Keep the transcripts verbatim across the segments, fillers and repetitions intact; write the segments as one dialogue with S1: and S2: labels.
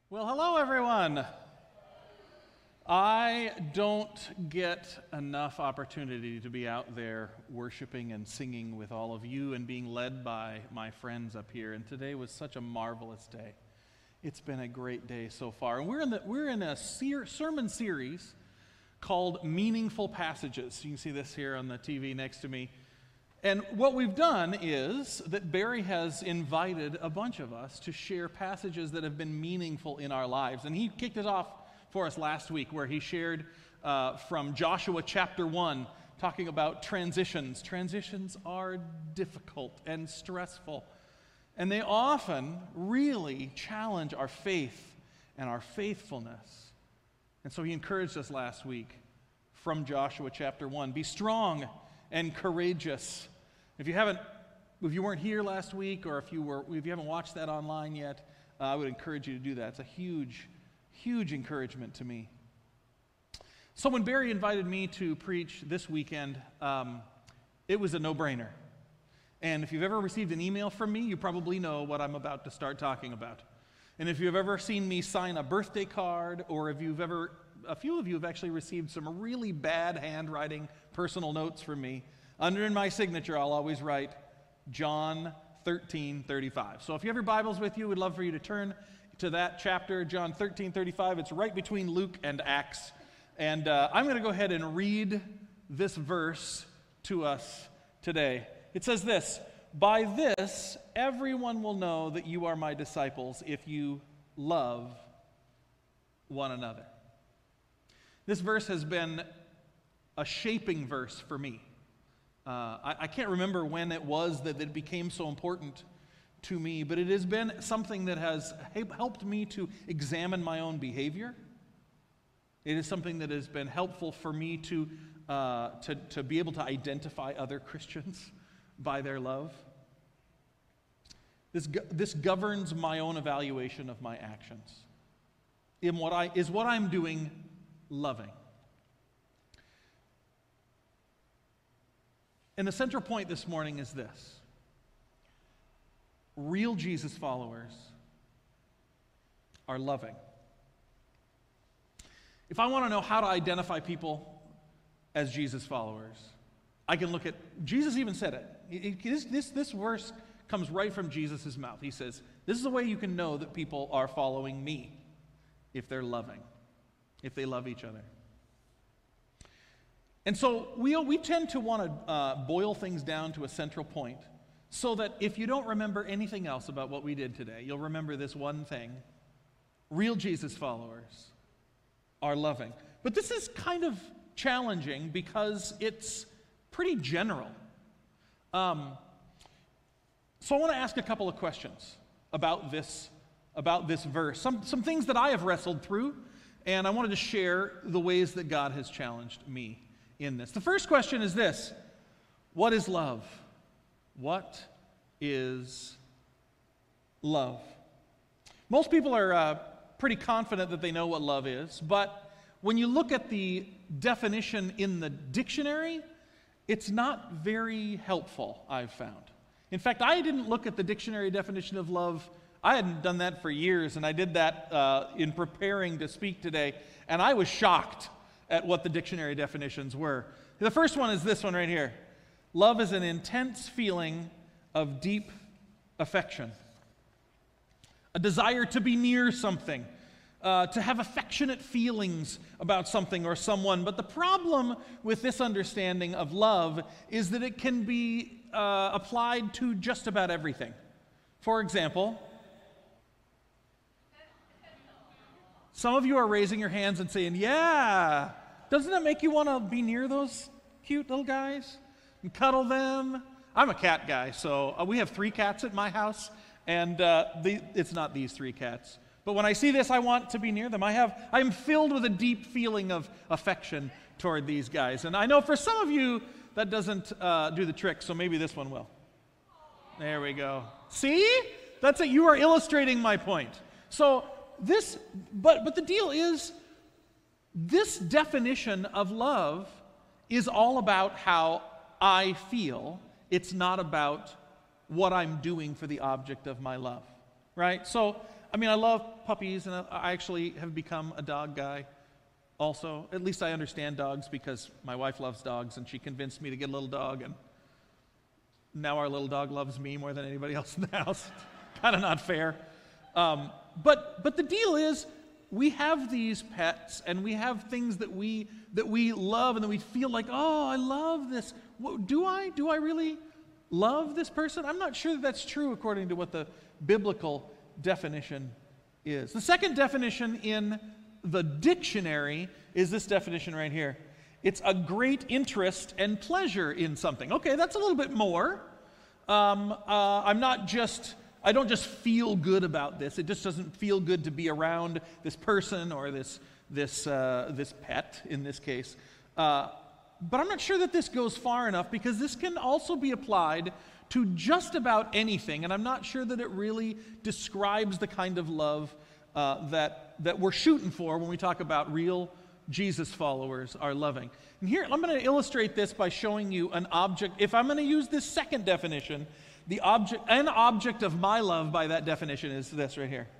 S1: Well, hello, everyone. I don't get enough opportunity to be out there worshiping and singing with all of you and being led by my friends up here. And today was such a marvelous day. It's been a great day so far. And we're in the we're in a ser- sermon series called Meaningful Passages. You can see this here on the T V next to me. And what we've done is that Barry has invited a bunch of us to share passages that have been meaningful in our lives. And he kicked it off for us last week where he shared uh, from Joshua chapter one, talking about transitions. Transitions are difficult and stressful. And they often really challenge our faith and our faithfulness. And so he encouraged us last week from Joshua chapter one, be strong and courageous. If you haven't, if you weren't here last week, or if you were, if you haven't watched that online yet, uh, I would encourage you to do that. It's a huge, huge encouragement to me. So when Barry invited me to preach this weekend, um, it was a no-brainer. And if you've ever received an email from me, you probably know what I'm about to start talking about. And if you've ever seen me sign a birthday card, or if you've ever, a few of you have actually received some really bad handwriting personal notes from me, under in my signature, I'll always write John thirteen thirty-five. So if you have your Bibles with you, we'd love for you to turn to that chapter, John thirteen thirty-five. It's right between Luke and Acts. And uh, I'm going to go ahead and read this verse to us today. It says this, "By this, everyone will know that you are my disciples if you love one another." This verse has been a shaping verse for me. Uh, I, I can't remember when it was that it became so important to me, but it has been something that has helped me to examine my own behavior. It is something that has been helpful for me to, uh, to, to be able to identify other Christians by their love. This, this governs my own evaluation of my actions. In what I, is what I'm doing loving? And the central point this morning is this. Real Jesus followers are loving. If I want to know how to identify people as Jesus followers, I can look at, Jesus even said it. it this, this, this verse comes right from Jesus' mouth. He says, this is the way you can know that people are following me, if they're loving, if they love each other. And so we, we tend to want to uh, boil things down to a central point so that if you don't remember anything else about what we did today, you'll remember this one thing. Real Jesus followers are loving. But this is kind of challenging because it's pretty general. Um, so I want to ask a couple of questions about this, about this verse. Some, some things that I have wrestled through, and I wanted to share the ways that God has challenged me in this. The first question is this: what is love? What is love? Most people are uh, pretty confident that they know what love is, but when you look at the definition in the dictionary, it's not very helpful, I've found. In fact, I didn't look at the dictionary definition of love. I hadn't done that for years, and I did that uh, in preparing to speak today, and I was shocked at what the dictionary definitions were. The first one is this one right here. Love is an intense feeling of deep affection. A desire to be near something, uh, to have affectionate feelings about something or someone. But the problem with this understanding of love is that it can be uh, applied to just about everything. For example, some of you are raising your hands and saying, yeah, doesn't that make you want to be near those cute little guys and cuddle them? I'm a cat guy, so uh, we have three cats at my house, and uh, the, it's not these three cats. But when I see this, I want to be near them. I have, I'm filled with a deep feeling of affection toward these guys. And I know for some of you, that doesn't uh, do the trick, so maybe this one will. There we go. See? That's it. You are illustrating my point. So this, but but the deal is, this definition of love is all about how I feel. It's not about what I'm doing for the object of my love, right? So I mean, I love puppies, and I actually have become a dog guy also. At least I understand dogs because my wife loves dogs, and she convinced me to get a little dog, and now our little dog loves me more than anybody else in the house. Kind of not fair. Um, but but the deal is, we have these pets, and we have things that we that we love, and that we feel like, oh, I love this. What, do I? Do I really love this person? I'm not sure that that's true according to what the biblical definition is. The second definition in the dictionary is this definition right here. It's a great interest and pleasure in something. Okay, that's a little bit more. Um, uh, I'm not just, I don't just feel good about this. It just doesn't feel good to be around this person or this this uh, this pet in this case. Uh, but I'm not sure that this goes far enough, because this can also be applied to just about anything, and I'm not sure that it really describes the kind of love uh, that that we're shooting for when we talk about real Jesus followers are loving. And here, I'm going to illustrate this by showing you an object. If I'm going to use this second definition, the object, an object of my love by that definition is this right here.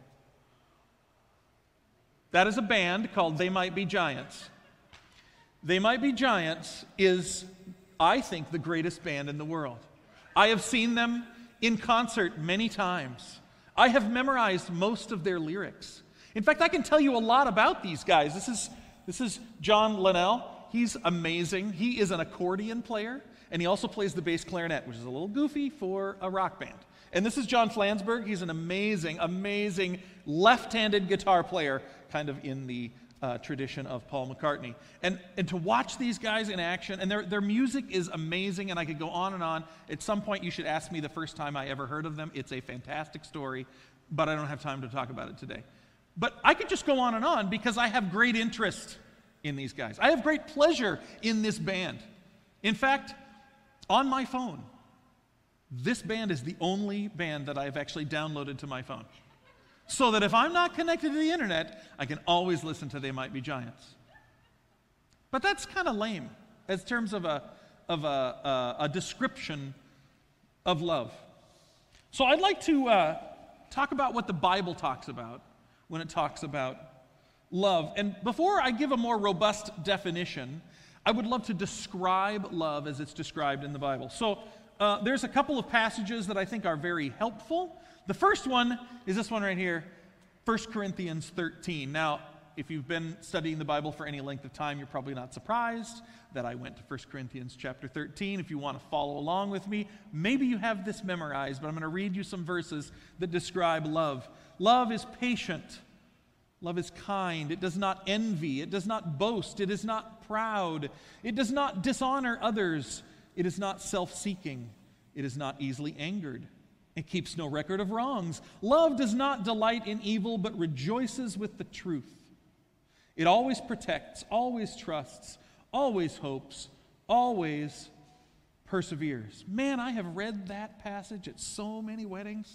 S1: That is a band called They Might Be Giants. They Might Be Giants is, I think, the greatest band in the world. I have seen them in concert many times. I have memorized most of their lyrics. In fact, I can tell you a lot about these guys. This is This is John Linnell. He's amazing. He is an accordion player, and he also plays the bass clarinet, which is a little goofy for a rock band. And this is John Flansburgh. He's an amazing, amazing left-handed guitar player, kind of in the uh, tradition of Paul McCartney. And and to watch these guys in action, and their, their music is amazing, and I could go on and on. At some point, you should ask me the first time I ever heard of them. It's a fantastic story, but I don't have time to talk about it today. But I could just go on and on, because I have great interest in these guys. I have great pleasure in this band. In fact, on my phone, this band is the only band that I've actually downloaded to my phone. So that if I'm not connected to the internet, I can always listen to They Might Be Giants. But that's kind of lame as terms of a, of a, a, a description of love. So I'd like to uh, talk about what the Bible talks about when it talks about love. And before I give a more robust definition, I would love to describe love as it's described in the Bible. So uh, there's a couple of passages that I think are very helpful. The first one is this one right here, First Corinthians thirteen. Now, if you've been studying the Bible for any length of time, you're probably not surprised that I went to First Corinthians chapter thirteen. If you want to follow along with me, maybe you have this memorized, but I'm going to read you some verses that describe love. Love is patient. Love is kind. It does not envy. It does not boast. It is not proud. It does not dishonor others. It is not self-seeking. It is not easily angered. It keeps no record of wrongs. Love does not delight in evil, but rejoices with the truth. It always protects, always trusts, always hopes, always perseveres. Man, I have read that passage at so many weddings.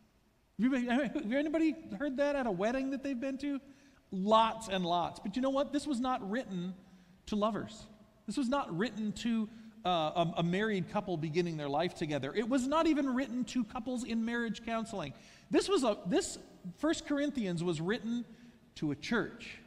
S1: Have anybody heard that at a wedding that they've been to? Lots and lots. But you know what? This was not written to lovers. This was not written to uh, a, a married couple beginning their life together. It was not even written to couples in marriage counseling. This was a this First Corinthians was written to a church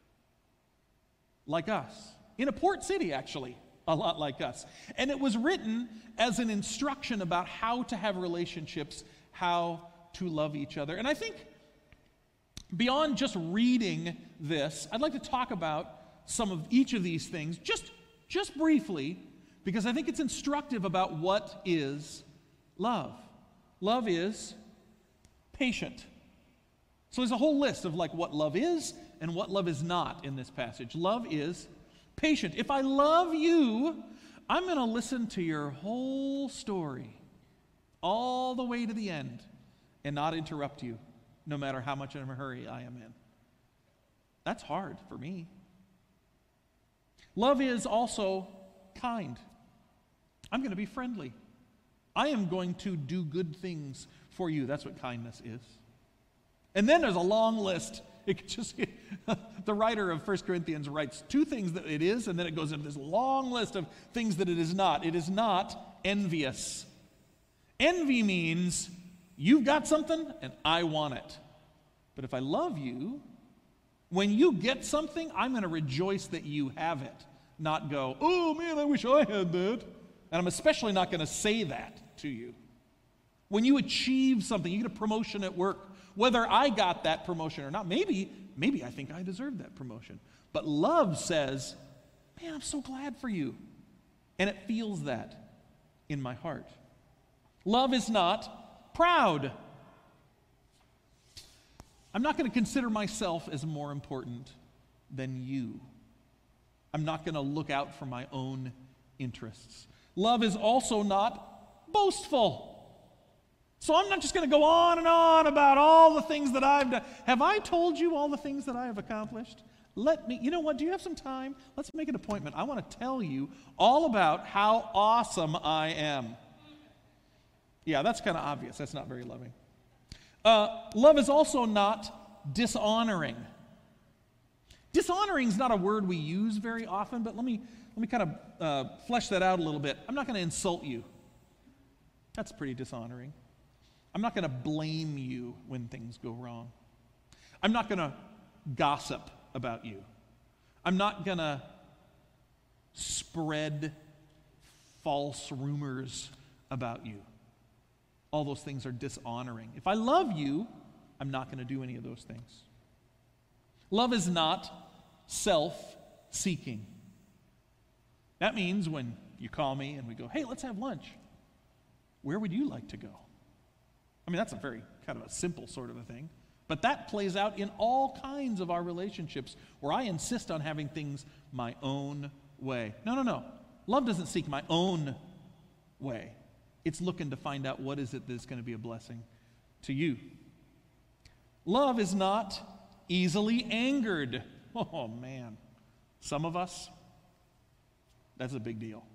S1: like us, in a port city, actually, a lot like us. And it was written as an instruction about how to have relationships, how to love each other. And I think beyond just reading this, I'd like to talk about some of each of these things just, just briefly, because I think it's instructive about what is love. Love is patient. So there's a whole list of like what love is and what love is not in this passage. Love is patient. If I love you, I'm going to listen to your whole story all the way to the end and not interrupt you, no matter how much of a hurry I am in. That's hard for me. Love is also kind. I'm going to be friendly. I am going to do good things for you. That's what kindness is. And then there's a long list. It could just the writer of First Corinthians writes two things that it is, and then it goes into this long list of things that it is not. It is not envious. Envy means you've got something and I want it. But if I love you, when you get something, I'm going to rejoice that you have it, not go, oh man, I wish I had that. And I'm especially not going to say that to you. When you achieve something, you get a promotion at work, whether I got that promotion or not, maybe, maybe I think I deserve that promotion. But love says, man, I'm so glad for you. And it feels that in my heart. Love is not proud. I'm not going to consider myself as more important than you. I'm not going to look out for my own interests. Love is also not boastful. So I'm not just going to go on and on about all the things that I've done. Have I told you all the things that I have accomplished? Let me, you know what, do you have some time? Let's make an appointment. I want to tell you all about how awesome I am. Yeah, that's kind of obvious. That's not very loving. Uh, love is also not dishonoring. Dishonoring is not a word we use very often, but let me, let me kind of uh, flesh that out a little bit. I'm not going to insult you. That's pretty dishonoring. I'm not going to blame you when things go wrong. I'm not going to gossip about you. I'm not going to spread false rumors about you. All those things are dishonoring. If I love you, I'm not going to do any of those things. Love is not self-seeking. That means when you call me and we go, hey, let's have lunch, where would you like to go? I mean, that's a very kind of a simple sort of a thing. But that plays out in all kinds of our relationships where I insist on having things my own way. No, no, no. Love doesn't seek my own way. It's looking to find out what is it that's going to be a blessing to you. Love is not easily angered. Oh, man. Some of us, that's a big deal.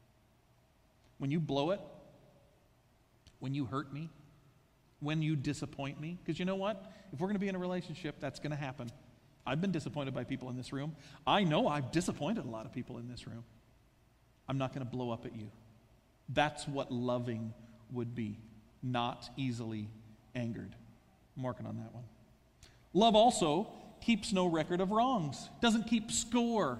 S1: When you blow it, when you hurt me, when you disappoint me, because you know what? If we're going to be in a relationship, that's going to happen. I've been disappointed by people in this room. I know I've disappointed a lot of people in this room. I'm not going to blow up at you. That's what loving would be, not easily angered. I'm working on that one. Love also keeps no record of wrongs, doesn't keep score.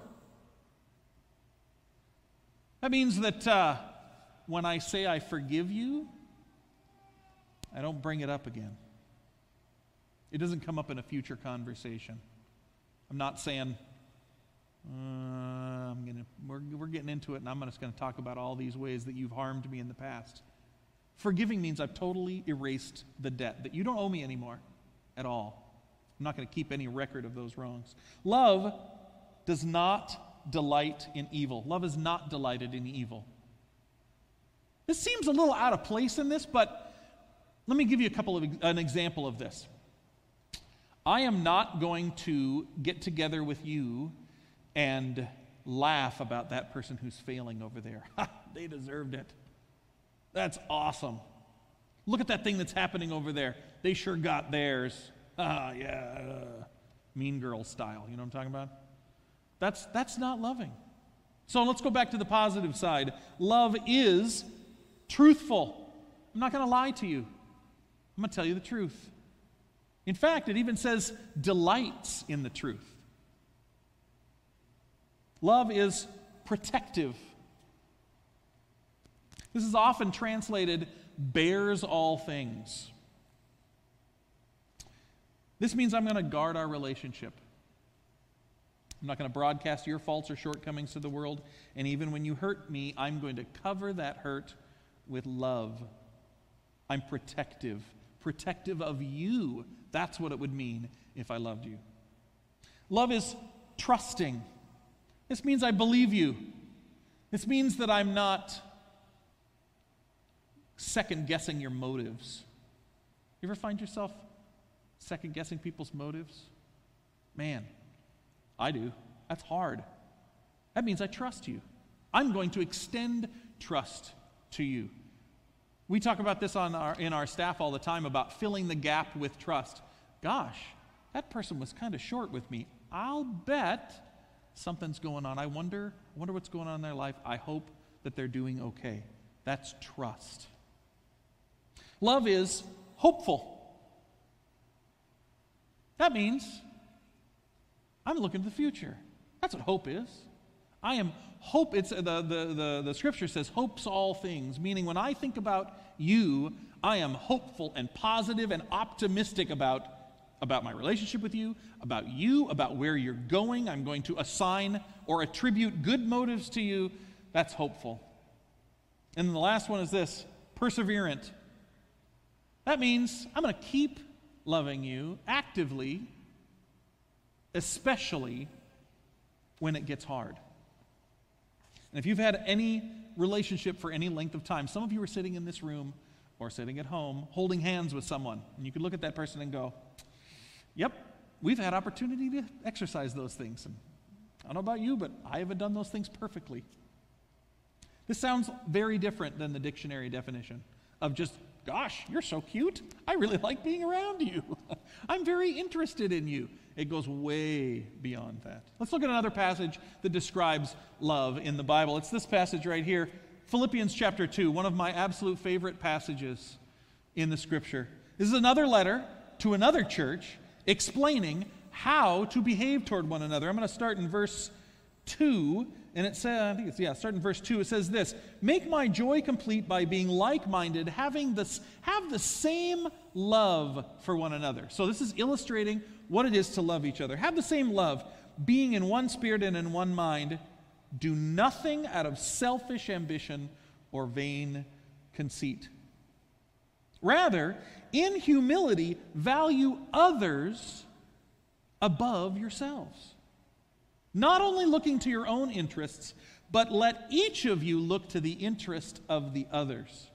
S1: That means that uh, when I say I forgive you, I don't bring it up again. It doesn't come up in a future conversation. I'm not saying, uh, I'm gonna, we're, we're getting into it and I'm just going to talk about all these ways that you've harmed me in the past. Forgiving means I've totally erased the debt, that you don't owe me anymore at all. I'm not going to keep any record of those wrongs. Love does not delight in evil. Love is not delighted in evil. This seems a little out of place in this, but let me give you a couple of an example of this. I am not going to get together with you and laugh about that person who's failing over there. Ha, they deserved it. That's awesome. Look at that thing that's happening over there. They sure got theirs. Ah, yeah. Mean Girl style. You know what I'm talking about? That's, that's not loving. So let's go back to the positive side. Love is truthful. I'm not going to lie to you. I'm going to tell you the truth. In fact, it even says delights in the truth. Love is protective. This is often translated bears all things. This means I'm going to guard our relationship. I'm not going to broadcast your faults or shortcomings to the world, and even when you hurt me, I'm going to cover that hurt with love. I'm protective. Protective of you. That's what it would mean if I loved you. Love is trusting. This means I believe you. This means that I'm not second-guessing your motives. You ever find yourself second-guessing people's motives? Man, I do. That's hard. That means I trust you. I'm going to extend trust to you. We talk about this on our, in our staff all the time about filling the gap with trust. Gosh, that person was kind of short with me. I'll bet something's going on. I wonder, I wonder what's going on in their life. I hope that they're doing okay. That's trust. Love is hopeful. That means I'm looking to the future. That's what hope is. I am hope. It's the, the, the, the scripture says hope's all things, meaning when I think about you, I am hopeful and positive and optimistic about, about my relationship with you, about you, about where you're going. I'm going to assign or attribute good motives to you. That's hopeful. And then the last one is this, perseverant. That means I'm going to keep loving you actively, especially when it gets hard. And if you've had any relationship for any length of time, some of you are sitting in this room or sitting at home holding hands with someone, and you could look at that person and go, yep, we've had opportunity to exercise those things. And I don't know about you, but I haven't done those things perfectly. This sounds very different than the dictionary definition of just, gosh, you're so cute. I really like being around you. I'm very interested in you. It goes way beyond that. Let's look at another passage that describes love in the Bible. It's this passage right here, Philippians chapter two, one of my absolute favorite passages in the scripture. This is another letter to another church explaining how to behave toward one another. I'm going to start in verse two, and it says, I think it's, yeah, start in verse two. It says this, make my joy complete by being like-minded, having this, have the same love for one another. So this is illustrating what it is to love each other. Have the same love, being in one spirit and in one mind. Do nothing out of selfish ambition or vain conceit. Rather, in humility, value others above yourselves. Not only looking to your own interests, but let each of you look to the interest of the others.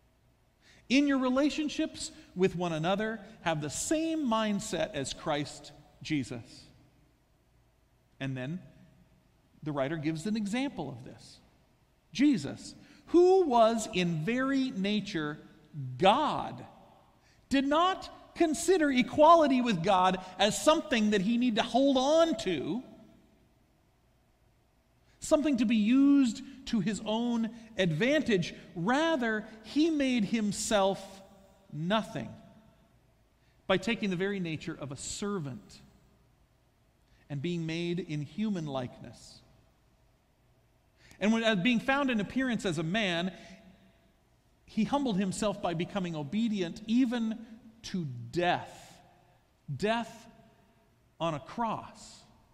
S1: In your relationships with one another, have the same mindset as Christ Jesus. And then the writer gives an example of this. Jesus, who was in very nature God, did not consider equality with God as something that he needed to hold on to, something to be used to his own advantage. Rather, he made himself nothing by taking the very nature of a servant and being made in human likeness. And when uh, being found in appearance as a man, he humbled himself by becoming obedient even to death. Death on a cross.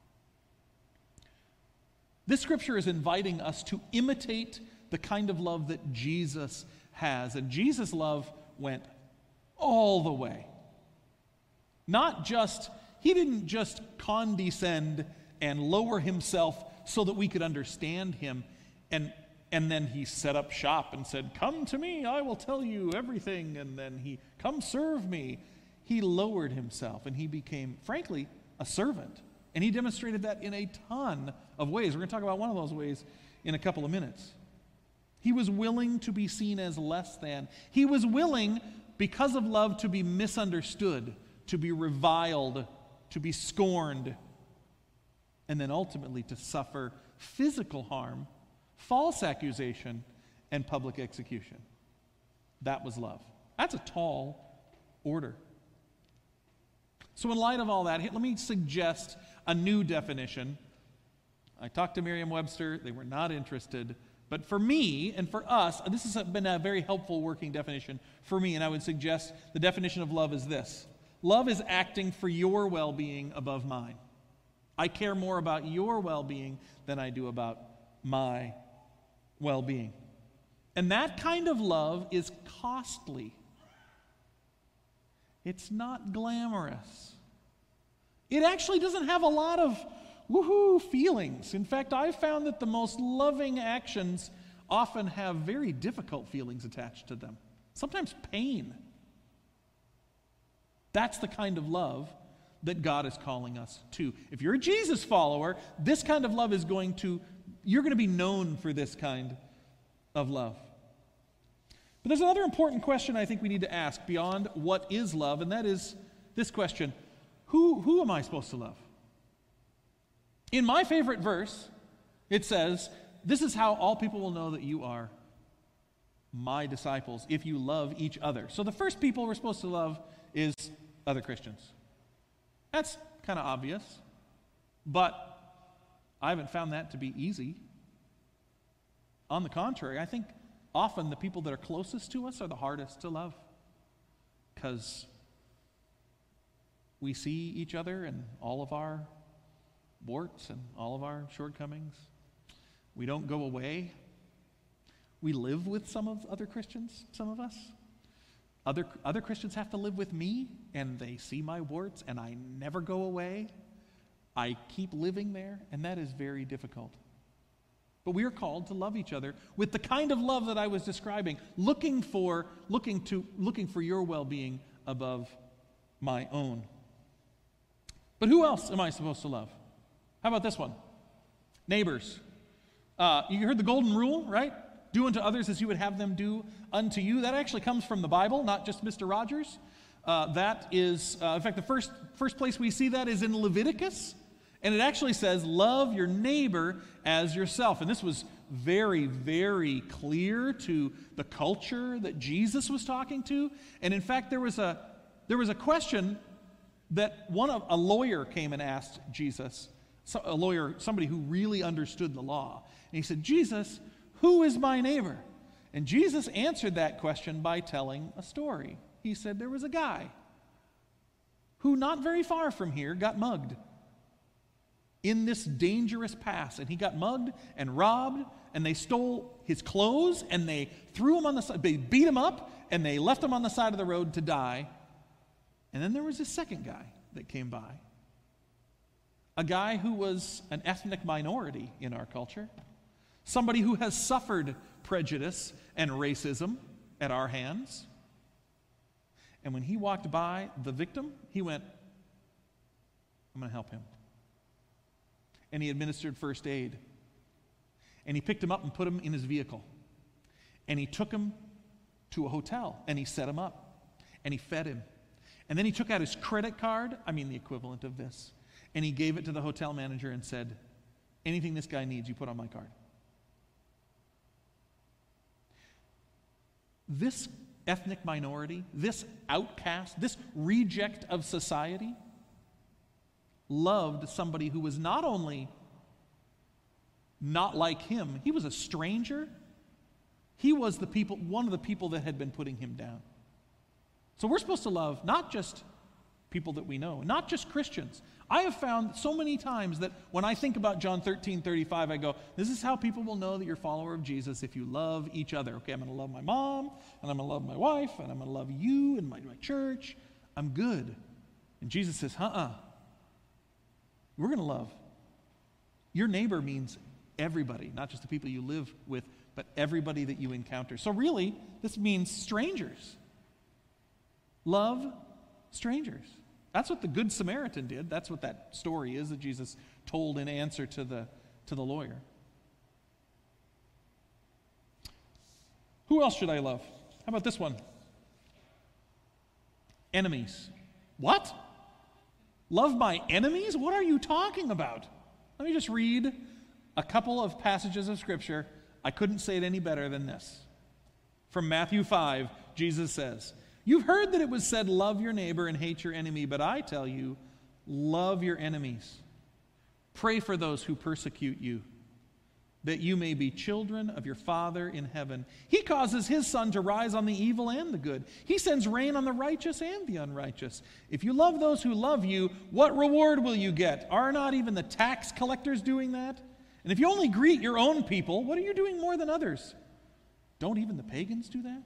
S1: This scripture is inviting us to imitate the kind of love that Jesus has. And Jesus' love went all the way. Not just, he didn't just condescend and lower himself so that we could understand him. And, and then he set up shop and said, come to me, I will tell you everything. And then he, come serve me. He lowered himself and he became, frankly, a servant. And he demonstrated that in a ton of ways. We're going to talk about one of those ways in a couple of minutes. He was willing to be seen as less than. He was willing, because of love, to be misunderstood, to be reviled, to be scorned, and then ultimately to suffer physical harm, false accusation, and public execution. That was love. That's a tall order. So in light of all that, let me suggest a new definition. I talked to Merriam-Webster. They were not interested. But for me and for us, this has been a very helpful working definition for me, and I would suggest the definition of love is this. Love is acting for your well-being above mine. I care more about your well-being than I do about my well-being. And that kind of love is costly. It's not glamorous. It actually doesn't have a lot of woohoo feelings. In fact, I've found that the most loving actions often have very difficult feelings attached to them. Sometimes pain. That's the kind of love that God is calling us to. If you're a Jesus follower, this kind of love is going to, you're going to be known for this kind of love. But there's another important question I think we need to ask beyond what is love, and that is this question. Who, who am I supposed to love? In my favorite verse, it says, this is how all people will know that you are my disciples, if you love each other. So the first people we're supposed to love is other Christians. That's kind of obvious, but I haven't found that to be easy. On the contrary, I think often the people that are closest to us are the hardest to love, because we see each other and all of our warts and all of our shortcomings. We don't go away. We live with some of other Christians, some of us. Other, other Christians have to live with me, and they see my warts, and I never go away. I keep living there, and that is very difficult. But we are called to love each other with the kind of love that I was describing, looking for, looking to, looking for your well-being above my own. But who else am I supposed to love? How about this one? Neighbors. Uh, you heard the golden rule, right? Do unto others as you would have them do unto you. That actually comes from the Bible, not just Mister Rogers. Uh, that is, uh, in fact, the first, first place we see that is in Leviticus. And it actually says, love your neighbor as yourself. And this was very, very clear to the culture that Jesus was talking to. And in fact, there was a, there was a question that one of, a lawyer came and asked Jesus, so, a lawyer, somebody who really understood the law. And he said, Jesus, who is my neighbor? And Jesus answered that question by telling a story. He said there was a guy who not very far from here got mugged in this dangerous pass. And he got mugged and robbed, and they stole his clothes, and they threw him on the side, they beat him up, and they left him on the side of the road to die. And then there was a second guy that came by. A guy who was an ethnic minority in our culture. Somebody who has suffered prejudice and racism at our hands. And when he walked by the victim, he went, I'm going to help him. And he administered first aid. And he picked him up and put him in his vehicle. And he took him to a hotel, and he set him up. And he fed him. And then he took out his credit card, I mean the equivalent of this, and he gave it to the hotel manager and said, anything this guy needs, you put on my card. This ethnic minority, this outcast, this reject of society, loved somebody who was not only not like him, he was a stranger. He was the people, one of the people that had been putting him down. So we're supposed to love not just people that we know, not just Christians. I have found so many times that when I think about John thirteen thirty-five, I go, this is how people will know that you're a follower of Jesus, if you love each other. Okay, I'm going to love my mom, and I'm going to love my wife, and I'm going to love you and my, my church. I'm good. And Jesus says, uh-uh. We're going to love. Your neighbor means everybody, not just the people you live with, but everybody that you encounter. So really, this means strangers. Love strangers. That's what the Good Samaritan did. That's what that story is that Jesus told in answer to the, to the lawyer. Who else should I love? How about this one? Enemies. What? Love my enemies? What are you talking about? Let me just read a couple of passages of Scripture. I couldn't say it any better than this. From Matthew five, Jesus says, you've heard that it was said, love your neighbor and hate your enemy, but I tell you, love your enemies. Pray for those who persecute you, that you may be children of your Father in heaven. He causes his sun to rise on the evil and the good. He sends rain on the righteous and the unrighteous. If you love those who love you, what reward will you get? Are not even the tax collectors doing that? And if you only greet your own people, what are you doing more than others? Don't even the pagans do that?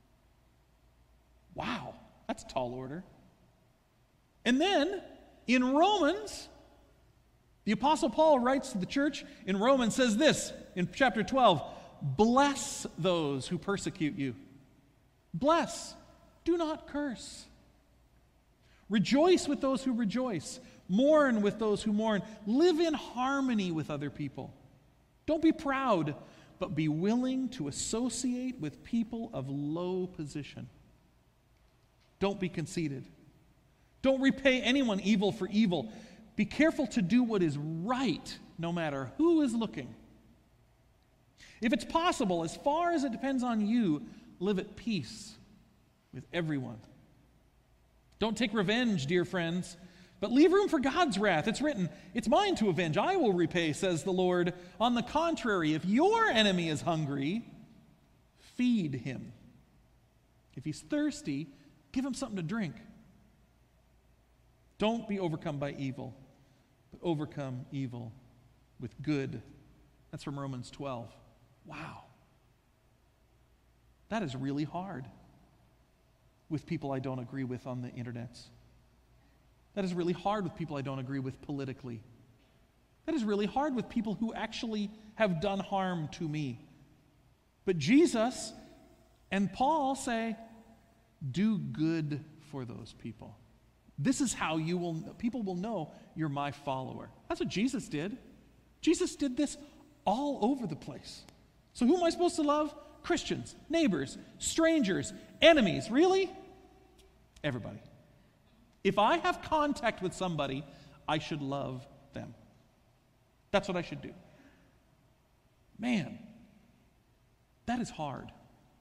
S1: Wow, that's a tall order. And then, in Romans, the Apostle Paul writes to the church in Romans, says this, in chapter twelve, bless those who persecute you. Bless, do not curse. Rejoice with those who rejoice. Mourn with those who mourn. Live in harmony with other people. Don't be proud, but be willing to associate with people of low position. Don't be conceited. Don't repay anyone evil for evil. Be careful to do what is right, no matter who is looking. If it's possible, as far as it depends on you, live at peace with everyone. Don't take revenge, dear friends, But leave room for God's wrath. It's written, "It's mine to avenge. I will repay," says the Lord. On the contrary, if your enemy is hungry, feed him. If he's thirsty, give him something to drink. Don't be overcome by evil, but overcome evil with good. That's from Romans twelve. Wow. That is really hard with people I don't agree with on the internets. That is really hard with people I don't agree with politically. That is really hard with people who actually have done harm to me. But Jesus and Paul say, do good for those people. This is how you will, people will know you're my follower. That's what Jesus did. Jesus did this all over the place. So who am I supposed to love? Christians, neighbors, strangers, enemies. Really? Everybody. If I have contact with somebody, I should love them. That's what I should do. Man, that is hard.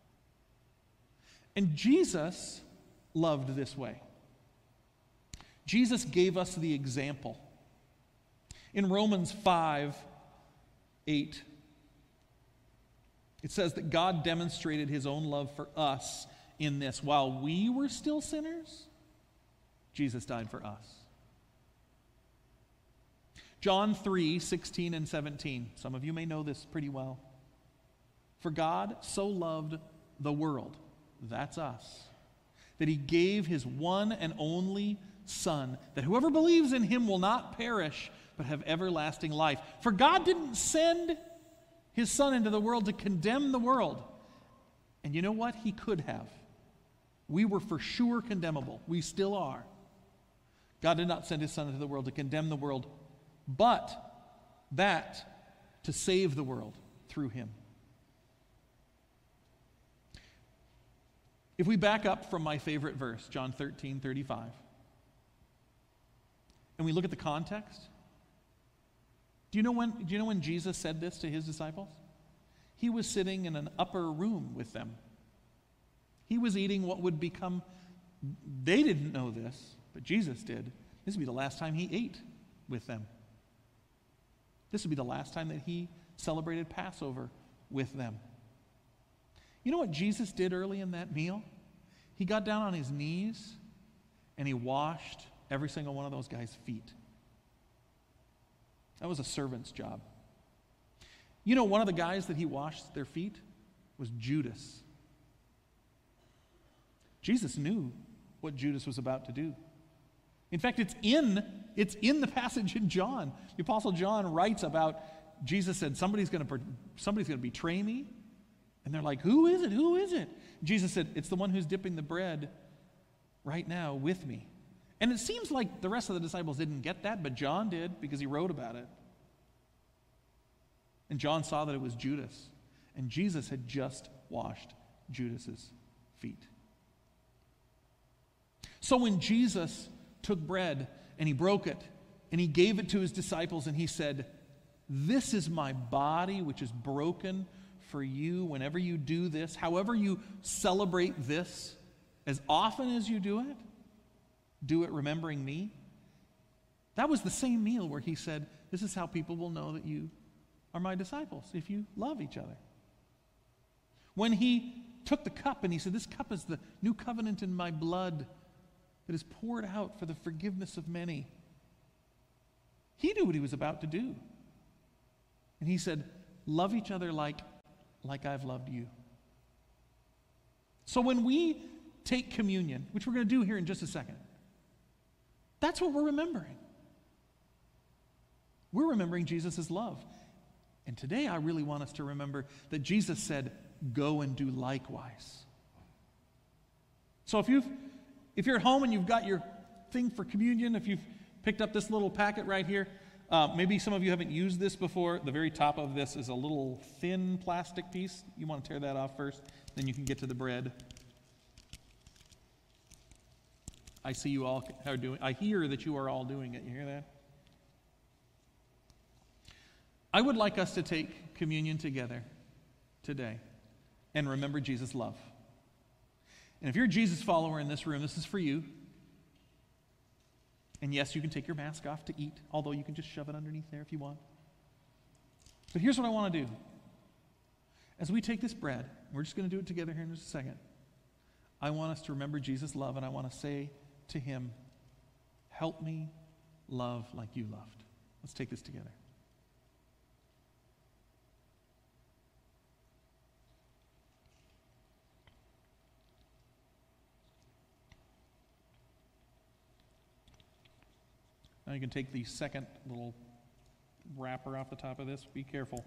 S1: And Jesus loved this way. Jesus gave us the example. In Romans five, eight, it says that God demonstrated his own love for us in this. While we were still sinners, Jesus died for us. John three, sixteen and seventeen. Some of you may know this pretty well. For God so loved the world, that's us, that he gave his one and only Son, that whoever believes in him will not perish, but have everlasting life. For God didn't send his Son into the world to condemn the world. And you know what? He could have. We were for sure condemnable. We still are. God did not send his Son into the world to condemn the world, but that to save the world through him. If we back up from my favorite verse, John thirteen thirty-five, and we look at the context, do you know when, do you know when Jesus said this to his disciples? He was sitting in an upper room with them. He was eating what would become, they didn't know this, but Jesus did. This would be the last time he ate with them. This would be the last time that he celebrated Passover with them. You know what Jesus did early in that meal? He got down on his knees and he washed every single one of those guys' feet. That was a servant's job. You know, one of the guys that he washed their feet was Judas. Jesus knew what Judas was about to do. In fact, it's in, it's in the passage in John. The Apostle John writes about, Jesus said, somebody's going to somebody's going to betray me. And they're like, who is it? Who is it? Jesus said, it's the one who's dipping the bread right now with me. And it seems like the rest of the disciples didn't get that, but John did because he wrote about it. And John saw that it was Judas. And Jesus had just washed Judas's feet. So when Jesus took bread and he broke it and he gave it to his disciples and he said, this is my body which is broken for you. Whenever you do this, however you celebrate this, as often as you do it, do it remembering me. That was the same meal where he said, this is how people will know that you are my disciples, if you love each other. When he took the cup and he said, this cup is the new covenant in my blood that is poured out for the forgiveness of many. He knew what he was about to do. And he said, love each other like, like I've loved you. So when we take communion, which we're going to do here in just a second, that's what we're remembering. We're remembering Jesus' love. And today I really want us to remember that Jesus said, go and do likewise. So if you've if you're at home and you've got your thing for communion, if you've picked up this little packet right here, uh, maybe some of you haven't used this before. The very top of this is a little thin plastic piece. You want to tear that off first, then you can get to the bread. I see you all are doing, I hear that you are all doing it. You hear that? I would like us to take communion together today and remember Jesus' love. And if you're a Jesus follower in this room, this is for you. And yes, you can take your mask off to eat, although you can just shove it underneath there if you want. But here's what I want to do. As we take this bread, we're just going to do it together here in just a second. I want us to remember Jesus' love, and I want to say to him, help me love like you loved. Let's take this together. Now you can take the second little wrapper off the top of this. Be careful.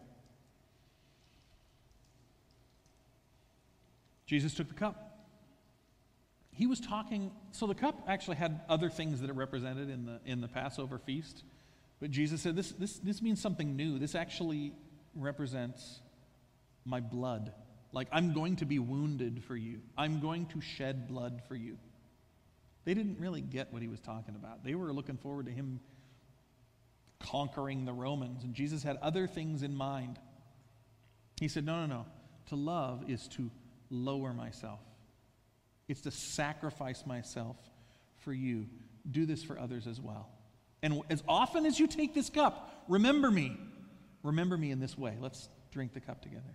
S1: Jesus took the cup. He was talking, so the cup actually had other things that it represented in the in the Passover feast. But Jesus said, this, this, this means something new. This actually represents my blood. Like, I'm going to be wounded for you. I'm going to shed blood for you. They didn't really get what he was talking about. They were looking forward to him conquering the Romans. And Jesus had other things in mind. He said, no, no, no. To love is to lower myself. It's to sacrifice myself for you. Do this for others as well. And as often as you take this cup, remember me. Remember me in this way. Let's drink the cup together.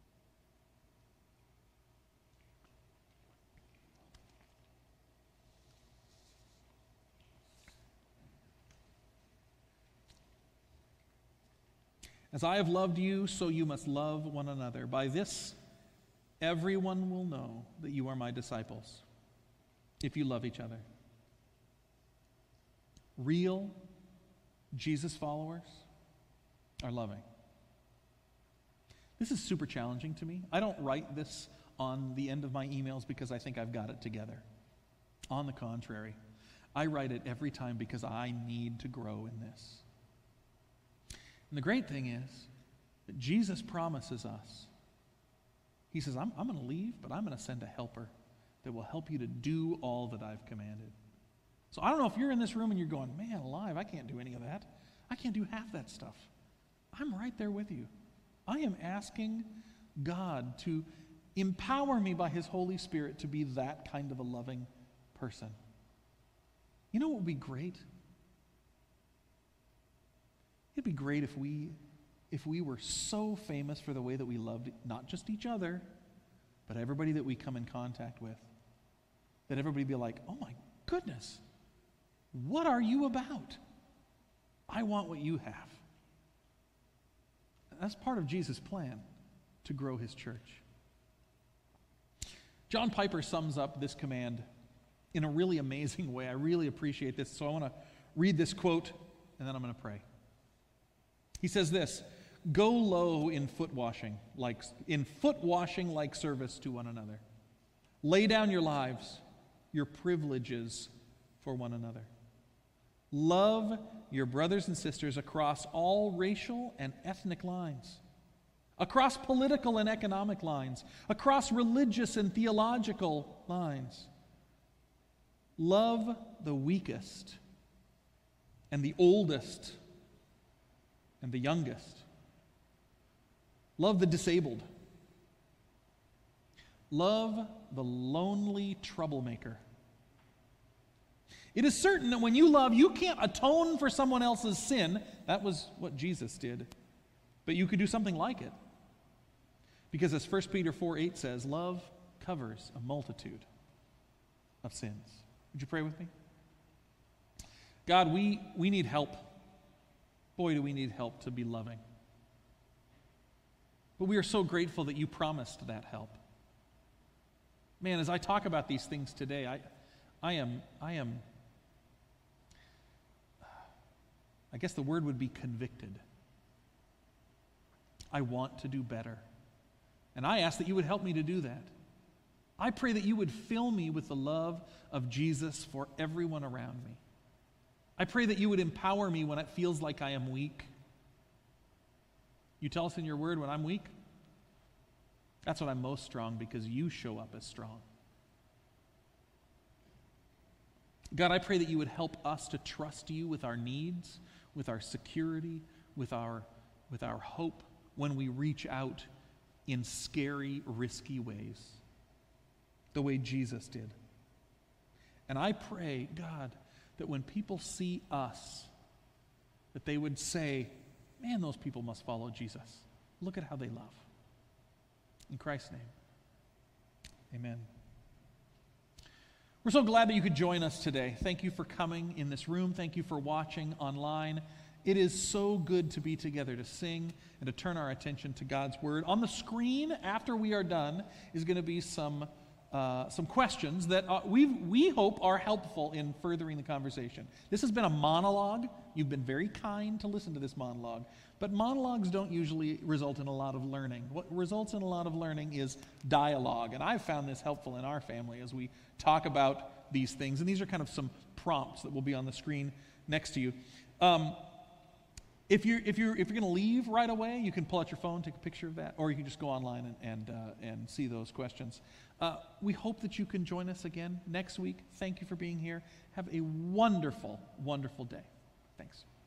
S1: As I have loved you, so you must love one another. By this, everyone will know that you are my disciples, if you love each other. Real Jesus followers are loving. This is super challenging to me. I don't write this on the end of my emails because I think I've got it together. On the contrary, I write it every time because I need to grow in this. And the great thing is that Jesus promises us. He says, I'm, I'm going to leave, but I'm going to send a helper that will help you to do all that I've commanded. So I don't know if you're in this room and you're going, man, alive, I can't do any of that. I can't do half that stuff. I'm right there with you. I am asking God to empower me by his Holy Spirit to be that kind of a loving person. You know what would be great? It'd be great if we if we were so famous for the way that we loved not just each other, but everybody that we come in contact with. That everybody be like, oh my goodness, what are you about? I want what you have. That's part of Jesus' plan to grow his church. John Piper sums up this command in a really amazing way. I really appreciate this. So I want to read this quote, and then I'm going to pray. He says this, go low in foot washing, like in foot washing like service to one another. Lay down your lives, your privileges for one another. Love your brothers and sisters across all racial and ethnic lines, across political and economic lines, across religious and theological lines. Love the weakest and the oldest and the youngest. Love the disabled. Love the lonely troublemaker. It is certain that when you love, you can't atone for someone else's sin. That was what Jesus did. But you could do something like it. Because as First Peter four eight says, love covers a multitude of sins. Would you pray with me? God, we, we need help. Boy, do we need help to be loving. But we are so grateful that you promised that help. Man, as I talk about these things today, I, I am, I am, I guess the word would be convicted. I want to do better. And I ask that you would help me to do that. I pray that you would fill me with the love of Jesus for everyone around me. I pray that you would empower me when it feels like I am weak. You tell us in your word when I'm weak, that's when I'm most strong because you show up as strong. God, I pray that you would help us to trust you with our needs, with our security, with our, with our hope when we reach out in scary, risky ways, the way Jesus did. And I pray, God, that when people see us, that they would say, man, those people must follow Jesus. Look at how they love. In Christ's name, amen. We're so glad that you could join us today. Thank you for coming in this room. Thank you for watching online. It is so good to be together to sing and to turn our attention to God's Word. On the screen, after we are done, is going to be some uh, some questions that uh, we we hope are helpful in furthering the conversation. This has been a monologue. You've been very kind to listen to this monologue. But monologues don't usually result in a lot of learning. What results in a lot of learning is dialogue. And I've found this helpful in our family as we talk about these things. And these are kind of some prompts that will be on the screen next to you. Um, If you're, if you're, if you're going to leave right away, you can pull out your phone, take a picture of that, or you can just go online and, and, uh, and see those questions. Uh, we hope that you can join us again next week. Thank you for being here. Have a wonderful, wonderful day. Thanks.